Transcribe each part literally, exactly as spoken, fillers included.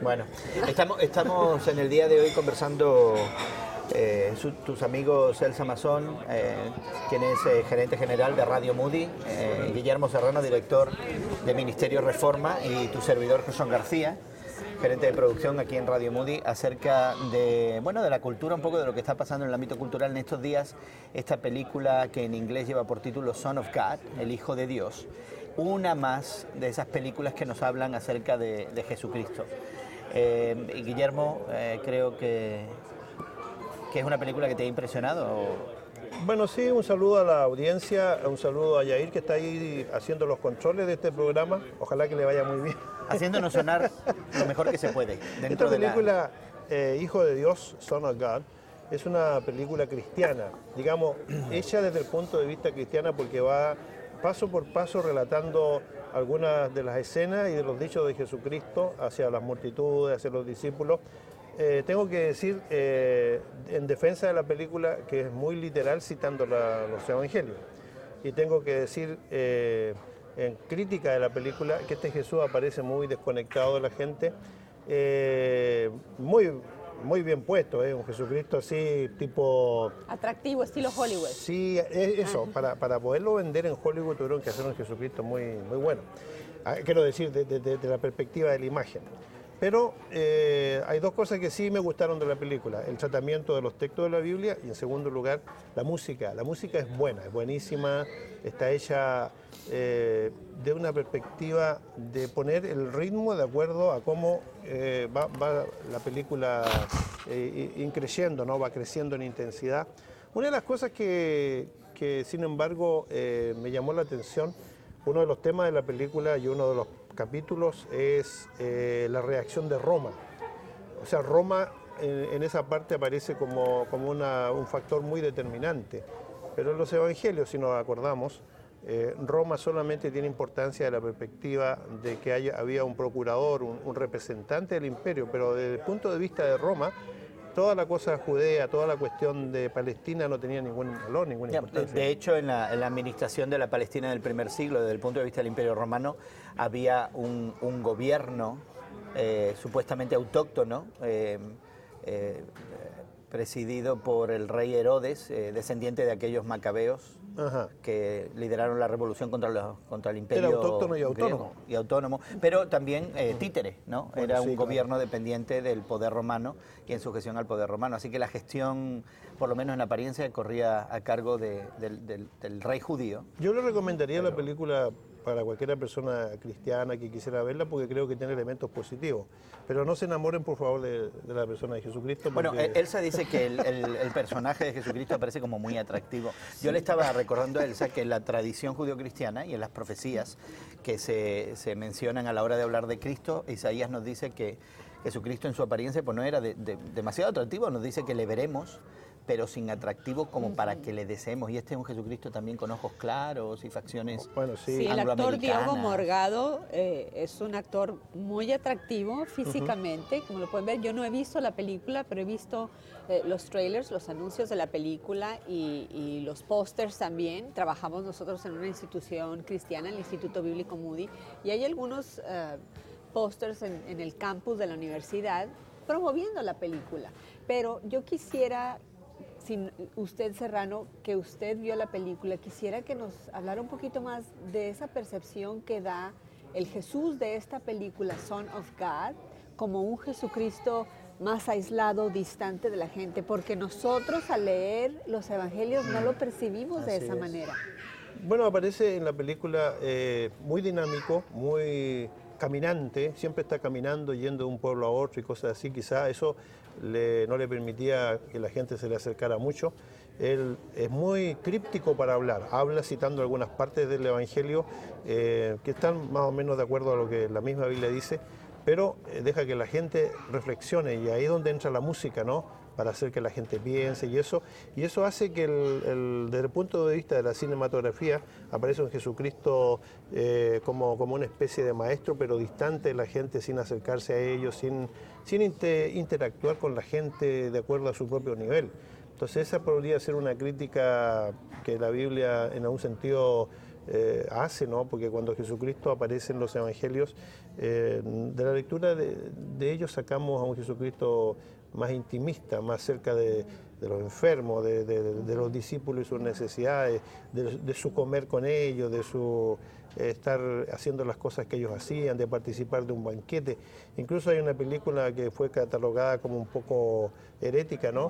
Bueno, estamos, estamos en el día de hoy conversando eh, su, tus amigos Elsa Mazón, eh, quien es eh, gerente general de Radio Moody, eh, Guillermo Serrano, director de Ministerio Reforma, y tu servidor José García, gerente de producción aquí en Radio Moody, acerca de, bueno, de la cultura, un poco de lo que está pasando en el ámbito cultural en estos días. Esta película que en inglés lleva por título Son of God, el Hijo de Dios, una más de esas películas que nos hablan acerca de, de Jesucristo. Eh, y Guillermo, eh, creo que, que es una película que te ha impresionado. Bueno, sí, un saludo a la audiencia, un saludo a Yair, que está ahí haciendo los controles de este programa. Ojalá que le vaya muy bien. Haciéndonos sonar lo mejor que se puede. Dentro Esta película, de la... eh, Hijo de Dios, Son of God, es una película cristiana, digamos, hecha desde el punto de vista cristiano, porque va paso por paso relatando algunas de las escenas y de los dichos de Jesucristo hacia las multitudes, hacia los discípulos. Eh, tengo que decir, eh, en defensa de la película, que es muy literal citando la, los evangelios. Y tengo que decir, eh, en crítica de la película, que este Jesús aparece muy desconectado de la gente, eh, muy, muy bien puesto, ¿eh? Un Jesucristo así, tipo... Atractivo, estilo Hollywood. Sí, eso, para, para poderlo vender en Hollywood tuvieron que hacer un Jesucristo muy, muy bueno. Quiero decir, desde de, de la perspectiva de la imagen. Pero eh, hay dos cosas que sí me gustaron de la película: el tratamiento de los textos de la Biblia y, en segundo lugar, la música. La música es buena, es buenísima, está hecha eh, de una perspectiva de poner el ritmo de acuerdo a cómo eh, va, va la película eh, increciendo, ¿no? Va creciendo en intensidad. Una de las cosas que, que sin embargo, eh, me llamó la atención, uno de los temas de la película y uno de los capítulos es eh, la reacción de Roma. O sea, Roma en, en esa parte aparece como, como una, un factor muy determinante. Pero en los evangelios, si nos acordamos, eh, Roma solamente tiene importancia de la perspectiva de que haya, había un procurador, un, un representante del imperio, pero desde el punto de vista de Roma, toda la cosa judea, toda la cuestión de Palestina no tenía ningún valor, ninguna Ya, importancia. de hecho, en la, en la administración de la Palestina del primer siglo, desde el punto de vista del Imperio Romano, había un, un gobierno eh, supuestamente autóctono, eh, eh, presidido por el rey Herodes, eh, descendiente de aquellos macabeos. Ajá. Que lideraron la revolución contra, los, contra el imperio. Era autóctono y autónomo. Y autónomo, pero también eh, títere, ¿no? Bueno, Era un sí, gobierno claro. dependiente del poder romano y en sujeción al poder romano. Así que la gestión, por lo menos en apariencia, corría a cargo de, del, del, del rey judío. Yo le recomendaría pero... la película para cualquier persona cristiana que quisiera verla, porque creo que tiene elementos positivos. Pero no se enamoren, por favor, de, de la persona de Jesucristo. Porque... Bueno, Elsa dice que el, el, el personaje de Jesucristo aparece como muy atractivo. Yo le estaba recordando a Elsa que en la tradición judio-cristiana y en las profecías que se, se mencionan a la hora de hablar de Cristo, Isaías nos dice que Jesucristo en su apariencia pues no era de, de, demasiado atractivo, nos dice que le veremos, pero sin atractivo como para que le deseemos. Y este es un Jesucristo también con ojos claros y facciones bueno, sí. Sí, el actor Diogo Morgado eh, es un actor muy atractivo físicamente, uh-huh. como lo pueden ver. Yo no he visto la película, pero he visto eh, los trailers, los anuncios de la película y, y los pósters también. Trabajamos nosotros en una institución cristiana, el Instituto Bíblico Moody, y hay algunos uh, pósters en, en el campus de la universidad promoviendo la película. Pero yo quisiera... Sin usted, Serrano, que usted vio la película, quisiera que nos hablara un poquito más de esa percepción que da el Jesús de esta película, Son of God, como un Jesucristo más aislado, distante de la gente, porque nosotros al leer los evangelios no lo percibimos de Así esa es. manera. Bueno, aparece en la película eh, muy dinámico, muy caminante, siempre está caminando, yendo de un pueblo a otro y cosas así. Quizá eso le, no le permitía que la gente se le acercara mucho. Él es muy críptico para hablar, habla citando algunas partes del Evangelio eh, que están más o menos de acuerdo a lo que la misma Biblia dice, pero eh, deja que la gente reflexione, y ahí es donde entra la música, ¿no? Para hacer que la gente piense y eso, y eso hace que el, el, desde el punto de vista de la cinematografía aparece un Jesucristo eh, como, como una especie de maestro, pero distante de la gente, sin acercarse a ellos, sin, sin inter, interactuar con la gente de acuerdo a su propio nivel. Entonces esa podría ser una crítica que la Biblia en algún sentido eh, hace, ¿no? Porque cuando Jesucristo aparece en los evangelios, Eh, de la lectura de, de ellos sacamos a un Jesucristo más intimista, más cerca de, de los enfermos, de, de, de los discípulos y sus necesidades, de, de su comer con ellos, de su eh, estar haciendo las cosas que ellos hacían, de participar de un banquete. Incluso hay una película que fue catalogada como un poco herética, ¿no?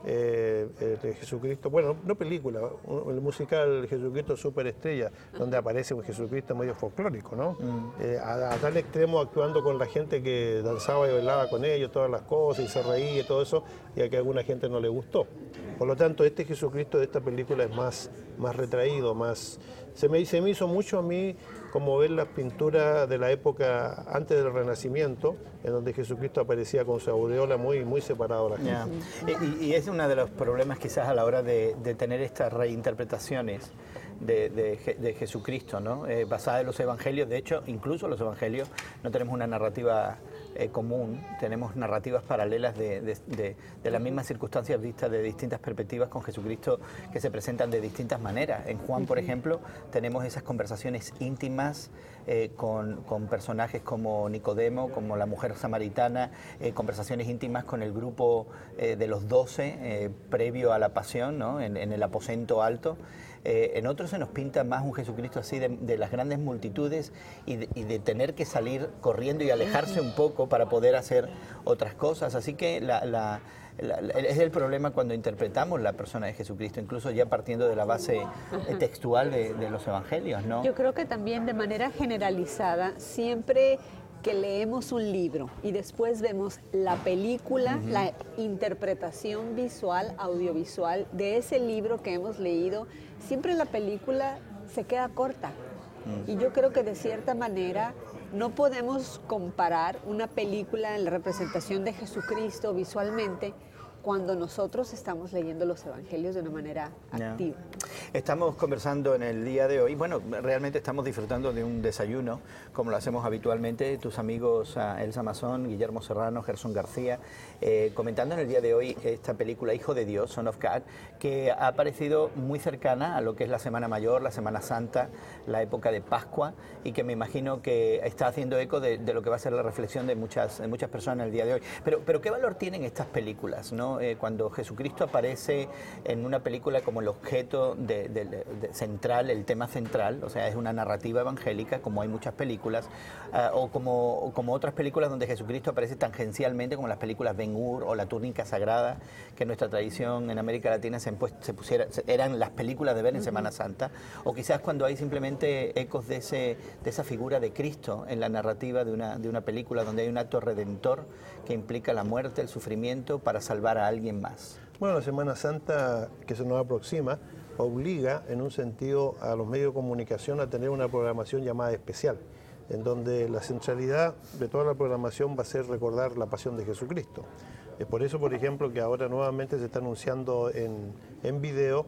Eh, eh, de Jesucristo, bueno, no película, un, el musical Jesucristo Superestrella, donde aparece un Jesucristo medio folclórico, ¿no? Mm. Eh, a, a tal extremo actuando con la gente que danzaba y bailaba con ellos, todas las cosas, y se reía y todo eso, y a que a alguna gente no le gustó. Por lo tanto, este Jesucristo de esta película es más, más retraído, más... Se me, se me hizo mucho a mí como ver las pinturas de la época antes del Renacimiento, en donde Jesucristo aparecía con su aureola muy, muy separado de la gente. Yeah. Y, y es uno de los problemas quizás a la hora de, de tener estas reinterpretaciones de, de, de Jesucristo, ¿no? Eh, basada en los evangelios. De hecho, incluso los evangelios no tenemos una narrativa eh, común, tenemos narrativas paralelas de, de, de, de las mismas circunstancias vistas de distintas perspectivas con Jesucristo que se presentan de distintas maneras. En Juan, por ejemplo, tenemos esas conversaciones íntimas eh, con, con personajes como Nicodemo, como la mujer samaritana, eh, conversaciones íntimas con el grupo eh, de los doce eh, previo a la pasión, ¿no? en, en el aposento alto. Eh, en otros se nos pinta más un Jesucristo así de, de las grandes multitudes y de, y de tener que salir corriendo y alejarse un poco para poder hacer otras cosas. Así que la, la, la, la, es el problema cuando interpretamos la persona de Jesucristo, incluso ya partiendo de la base textual de, de los evangelios, ¿no? Yo creo que también de manera generalizada siempre que leemos un libro y después vemos la película, uh-huh. la interpretación visual, audiovisual de ese libro que hemos leído, siempre la película se queda corta. Uh-huh. Y yo creo que de cierta manera no podemos comparar una película en la representación de Jesucristo visualmente cuando nosotros estamos leyendo los evangelios de una manera activa. Yeah. Estamos conversando en el día de hoy, bueno, realmente estamos disfrutando de un desayuno, como lo hacemos habitualmente, tus amigos uh, Elsa Mazón, Guillermo Serrano, Gerson García, eh, comentando en el día de hoy esta película Hijo de Dios, Son of God, que ha parecido muy cercana a lo que es la Semana Mayor, la Semana Santa, la época de Pascua, y que me imagino que está haciendo eco de, de lo que va a ser la reflexión de muchas, de muchas personas en el día de hoy. Pero, pero ¿qué valor tienen estas películas, no? Eh, cuando Jesucristo aparece en una película como el objeto de, de, de central, el tema central, o sea, es una narrativa evangélica, como hay muchas películas, uh, o, como, o como otras películas donde Jesucristo aparece tangencialmente, como las películas Ben-Hur o La Túnica Sagrada, que en nuestra tradición en América Latina se, pues, se pusiera, eran las películas de ver en Semana Santa, o quizás cuando hay simplemente ecos de, ese, de esa figura de Cristo en la narrativa de una, de una película donde hay un acto redentor que implica la muerte, el sufrimiento para salvar a alguien más. Bueno, la Semana Santa que se nos aproxima obliga en un sentido a los medios de comunicación a tener una programación llamada especial, en donde la centralidad de toda la programación va a ser recordar la pasión de Jesucristo. Es por eso, por ejemplo, que ahora nuevamente se está anunciando en, en video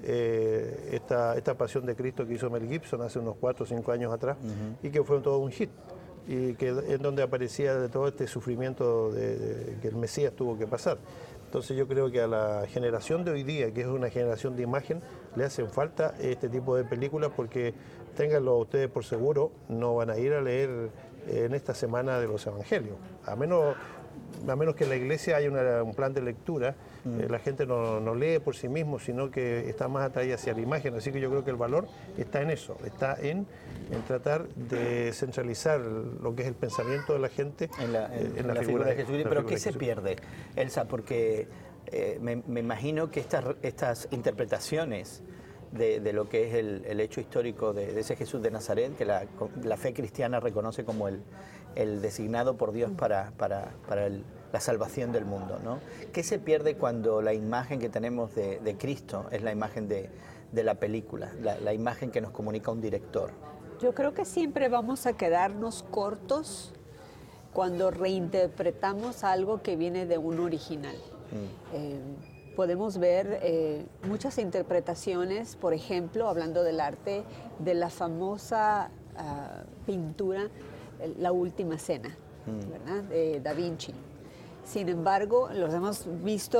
eh, esta, esta pasión de Cristo que hizo Mel Gibson hace unos cuatro o cinco años atrás, uh-huh. y que fue todo un hit, y que en donde aparecía de todo este sufrimiento de, de, que el Mesías tuvo que pasar. Entonces yo creo que a la generación de hoy día, que es una generación de imagen, le hacen falta este tipo de películas porque, ténganlo ustedes por seguro, no van a ir a leer en esta semana de los evangelios. A menos, a menos que en la iglesia haya una, un plan de lectura, mm. eh, la gente no, no lee por sí mismo, sino que está más atraída hacia la imagen. Así que yo creo que el valor está en eso, está en, en tratar de centralizar lo que es el pensamiento de la gente en la, en, en en la, la figura, figura de Jesucristo. Pero ¿qué se pierde, Elsa? Porque eh, me, me imagino que estas, estas interpretaciones de, de lo que es el, el hecho histórico de, de ese Jesús de Nazaret, que la, la fe cristiana reconoce como el, el designado por Dios para, para, para el, la salvación del mundo, ¿no? ¿Qué se pierde cuando la imagen que tenemos de, de Cristo es la imagen de, de la película, la, la imagen que nos comunica un director? Yo creo que siempre vamos a quedarnos cortos cuando reinterpretamos algo que viene de un original. Mm. Eh, podemos ver eh, muchas interpretaciones, por ejemplo, hablando del arte, de la famosa uh, pintura La Última Cena, mm. ¿verdad? De Da Vinci. Sin embargo, los hemos visto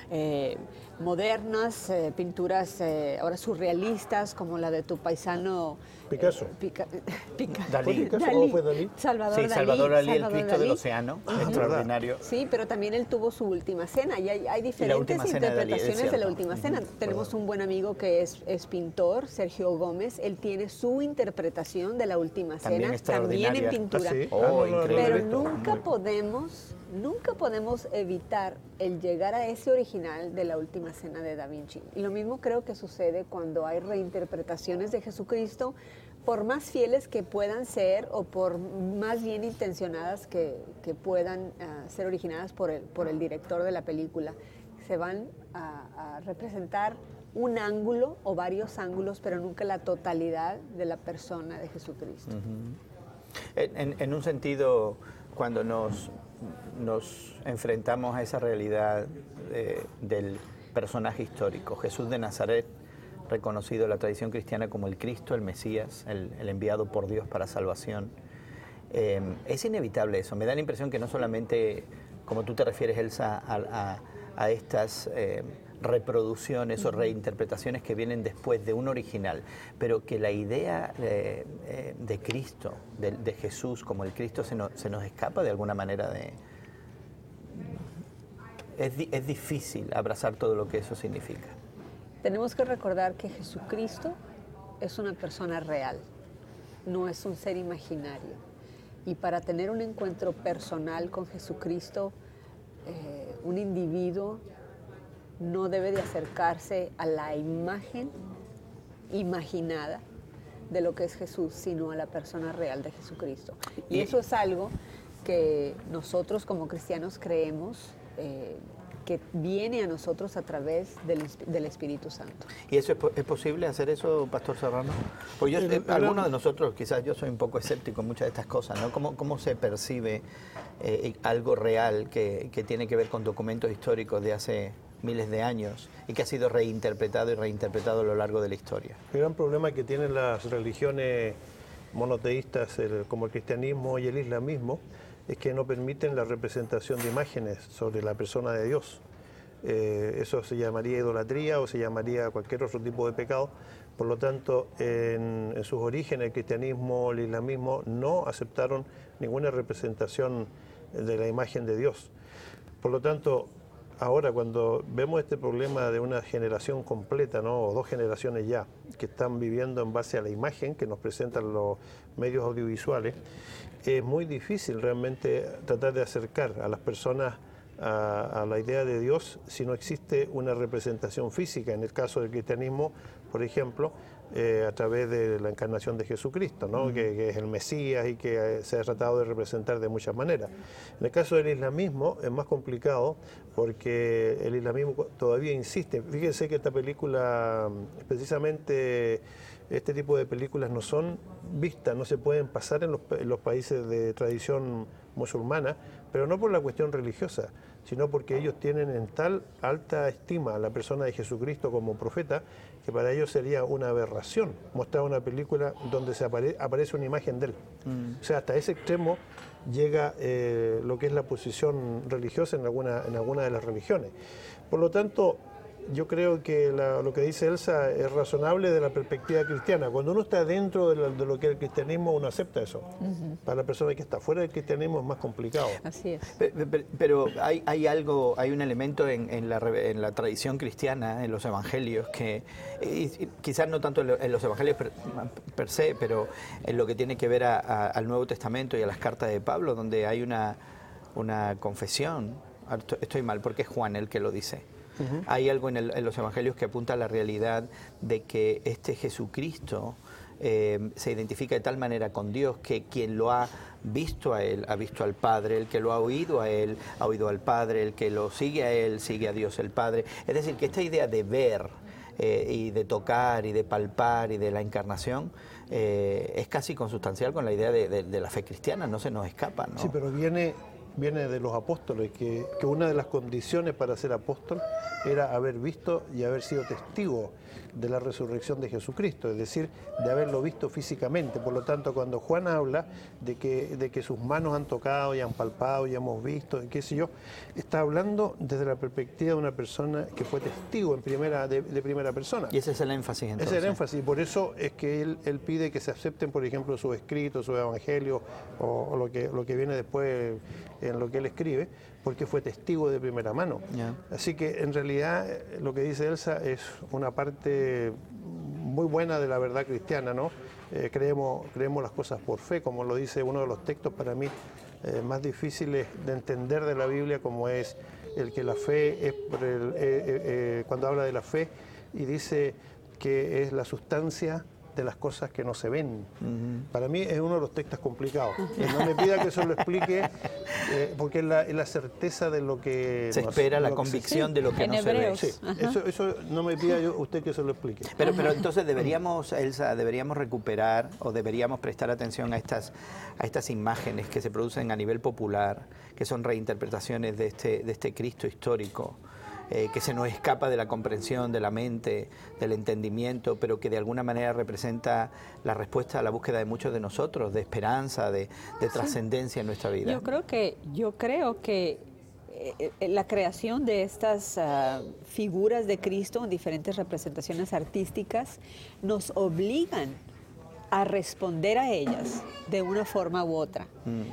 eh, modernas, eh, pinturas eh, ahora surrealistas, como la de tu paisano Picasso. Eh, Pica, Pica, Dalí. ¿Picasso o fue Dalí? Salvador Sí, Dalí. Salvador Dalí, el Salvador Cristo Dalí. del Océano, Ah, extraordinario. Sí, pero también él tuvo su última cena y hay, hay diferentes última cena de Dalí, es interpretaciones de, la cierto. última cena. Tenemos un buen amigo que es, es pintor, Sergio Gómez, él tiene su interpretación de la última También cena, también en extraordinaria. pintura. Ah, sí. Oh, Ah, no, no, no, increíble. Pero no, no, nunca muy- podemos, nunca podemos evitar el llegar a ese original de la última cena de Da Vinci. Y lo mismo creo que sucede cuando hay reinterpretaciones de Jesucristo, por más fieles que puedan ser o por más bien intencionadas que, que puedan uh, ser originadas por el, por el director de la película. Se van a, a representar un ángulo o varios ángulos, pero nunca la totalidad de la persona de Jesucristo. Uh-huh. en, en, en un sentido, cuando nos, nos enfrentamos a esa realidad eh, del personaje histórico, Jesús de Nazaret, reconocido en la tradición cristiana como el Cristo, el Mesías, el, el enviado por Dios para salvación. Eh, es inevitable eso. Me da la impresión que no solamente, como tú te refieres, Elsa, a, a, a estas eh, reproducciones o reinterpretaciones que vienen después de un original, pero que la idea eh, eh, de Cristo, de, de Jesús como el Cristo, se, no, se nos escapa de alguna manera de... Es, di, es difícil abrazar todo lo que eso significa. Tenemos que recordar que Jesucristo es una persona real, no es un ser imaginario. Y para tener un encuentro personal con Jesucristo, eh, un individuo no debe de acercarse a la imagen imaginada de lo que es Jesús, sino a la persona real de Jesucristo. Y eso es algo que nosotros como cristianos creemos eh, que viene a nosotros a través del, del Espíritu Santo. ¿Y eso es, es posible hacer eso, Pastor Serrano? Pues yo, eh, algunos de nosotros, quizás yo soy un poco escéptico en muchas de estas cosas, ¿no? ¿Cómo, cómo se percibe eh, algo real que, que tiene que ver con documentos históricos de hace miles de años y que ha sido reinterpretado y reinterpretado a lo largo de la historia? El gran problema que tienen las religiones monoteístas, el, como el cristianismo y el islamismo, es que no permiten la representación de imágenes sobre la persona de Dios. Eh, eso se llamaría idolatría o se llamaría cualquier otro tipo de pecado. Por lo tanto, en, en sus orígenes, el cristianismo, el islamismo no aceptaron ninguna representación de la imagen de Dios. Por lo tanto, ahora cuando vemos este problema de una generación completa, ¿no? O dos generaciones ya, que están viviendo en base a la imagen que nos presentan los medios audiovisuales, es muy difícil realmente tratar de acercar a las personas a, a la idea de Dios si no existe una representación física. En el caso del cristianismo, por ejemplo, eh, a través de la encarnación de Jesucristo, ¿no? Mm. que, que es el Mesías y que se ha tratado de representar de muchas maneras. En el caso del islamismo es más complicado porque el islamismo todavía insiste. Fíjense que esta película, precisamente este tipo de películas no son vistas, no se pueden pasar en los, en los países de tradición musulmana, pero no por la cuestión religiosa, sino porque ellos tienen en tal alta estima a la persona de Jesucristo como profeta, que para ellos sería una aberración mostrar una película donde se apare, aparece una imagen de él. Mm. O sea, hasta ese extremo llega eh, lo que es la posición religiosa en alguna, en alguna de las religiones. Por lo tanto, yo creo que la, lo que dice Elsa es razonable de la perspectiva cristiana. Cuando uno está dentro de, la, de lo que es el cristianismo, uno acepta eso. Uh-huh. Para la persona que está fuera del cristianismo es más complicado. Así es. Pero, pero, pero hay, hay algo, hay un elemento en, en, la, en la tradición cristiana, en los evangelios, que y, y quizás no tanto en los evangelios per, per se, pero en lo que tiene que ver a, a, al Nuevo Testamento y a las cartas de Pablo, donde hay una, una confesión. Estoy mal, porque es Juan el que lo dice. Uh-huh. Hay algo en, el, en los evangelios que apunta a la realidad de que este Jesucristo eh, se identifica de tal manera con Dios que quien lo ha visto a Él, ha visto al Padre, el que lo ha oído a Él, ha oído al Padre, el que lo sigue a Él, sigue a Dios el Padre. Es decir, que esta idea de ver eh, y de tocar y de palpar y de la encarnación eh, es casi consustancial con la idea de, de, de la fe cristiana, no se nos escapa, ¿no? Sí, pero viene... viene de los apóstoles, que, que una de las condiciones para ser apóstol era haber visto y haber sido testigo de la resurrección de Jesucristo, es decir, de haberlo visto físicamente. Por lo tanto, cuando Juan habla de que, de que sus manos han tocado y han palpado y hemos visto, y qué sé yo, está hablando desde la perspectiva de una persona que fue testigo en primera, de, de primera persona. Y ese es el énfasis entonces. Ese es el énfasis, y por eso es que él, él pide que se acepten, por ejemplo, sus escritos, su evangelio, o, o lo, que, lo que viene después en lo que él escribe, porque fue testigo de primera mano. Yeah. Así que en realidad lo que dice Elsa es una parte muy buena de la verdad cristiana, ¿no? Eh, creemos, creemos las cosas por fe, como lo dice uno de los textos para mí eh, más difíciles de entender de la Biblia, como es el que la fe es por el, eh, eh, eh, cuando habla de la fe y dice que es la sustancia de las cosas que no se ven. Uh-huh. Para mí es uno de los textos complicados. No me pida que eso lo explique, eh, porque es la, es la certeza de lo que... Se no, espera, de la lo convicción sí, de lo que no hebreos. se ve. Sí, eso, eso no me pida yo usted que se lo explique. Pero, pero entonces deberíamos, Elsa, deberíamos recuperar o deberíamos prestar atención a estas, a estas imágenes que se producen a nivel popular, que son reinterpretaciones de este, de este Cristo histórico. Eh, que se nos escapa de la comprensión, de la mente, del entendimiento, pero que de alguna manera representa la respuesta a la búsqueda de muchos de nosotros, de esperanza, de, de sí. trascendencia en nuestra vida. Yo creo que, yo creo que eh, la creación de estas uh, figuras de Cristo en diferentes representaciones artísticas nos obligan a responder a ellas de una forma u otra. Mm.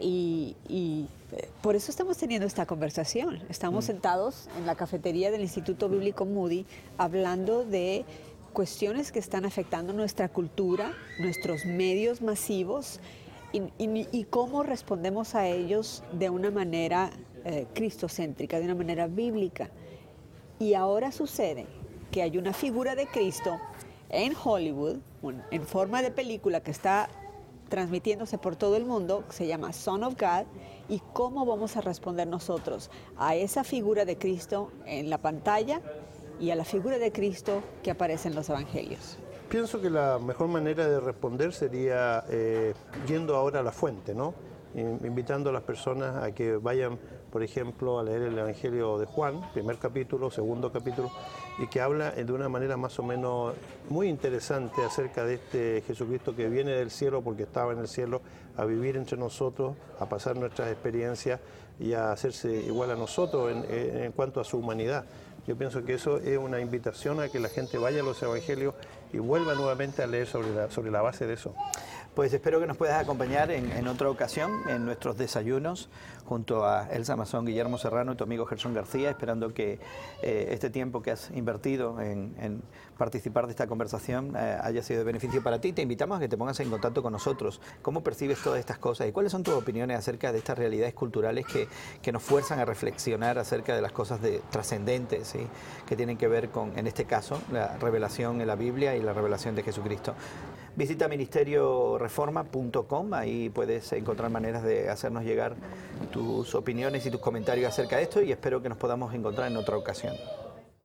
Y, y por eso estamos teniendo esta conversación. Estamos mm. sentados en la cafetería del Instituto Bíblico Moody hablando de cuestiones que están afectando nuestra cultura, nuestros medios masivos y, y, y cómo respondemos a ellos de una manera eh, cristocéntrica, de una manera bíblica. Y ahora sucede que hay una figura de Cristo en Hollywood, en forma de película que está transmitiéndose por todo el mundo, que se llama Son of God, y cómo vamos a responder nosotros a esa figura de Cristo en la pantalla y a la figura de Cristo que aparece en los evangelios. Pienso que la mejor manera de responder sería eh, yendo ahora a la fuente, ¿no? Invitando a las personas a que vayan, por ejemplo, a leer el Evangelio de Juan, primer capítulo, segundo capítulo, y que habla de una manera más o menos muy interesante acerca de este Jesucristo que viene del cielo porque estaba en el cielo a vivir entre nosotros, a pasar nuestras experiencias y a hacerse igual a nosotros en, en cuanto a su humanidad. Yo pienso que eso es una invitación a que la gente vaya a los Evangelios y vuelva nuevamente a leer sobre la, sobre la base de eso. Pues espero que nos puedas acompañar en, en otra ocasión en nuestros desayunos junto a Elsa Mazón, Guillermo Serrano y tu amigo Gerson García, esperando que eh, este tiempo que has invertido en, en participar de esta conversación eh, haya sido de beneficio para ti. Te invitamos a que te pongas en contacto con nosotros. ¿Cómo percibes todas estas cosas y cuáles son tus opiniones acerca de estas realidades culturales que, que nos fuerzan a reflexionar acerca de las cosas de, trascendentes, ¿sí? que tienen que ver con, en este caso, la revelación en la Biblia y la revelación de Jesucristo? Visita ministerio reforma punto com, ahí puedes encontrar maneras de hacernos llegar tus opiniones y tus comentarios acerca de esto y espero que nos podamos encontrar en otra ocasión.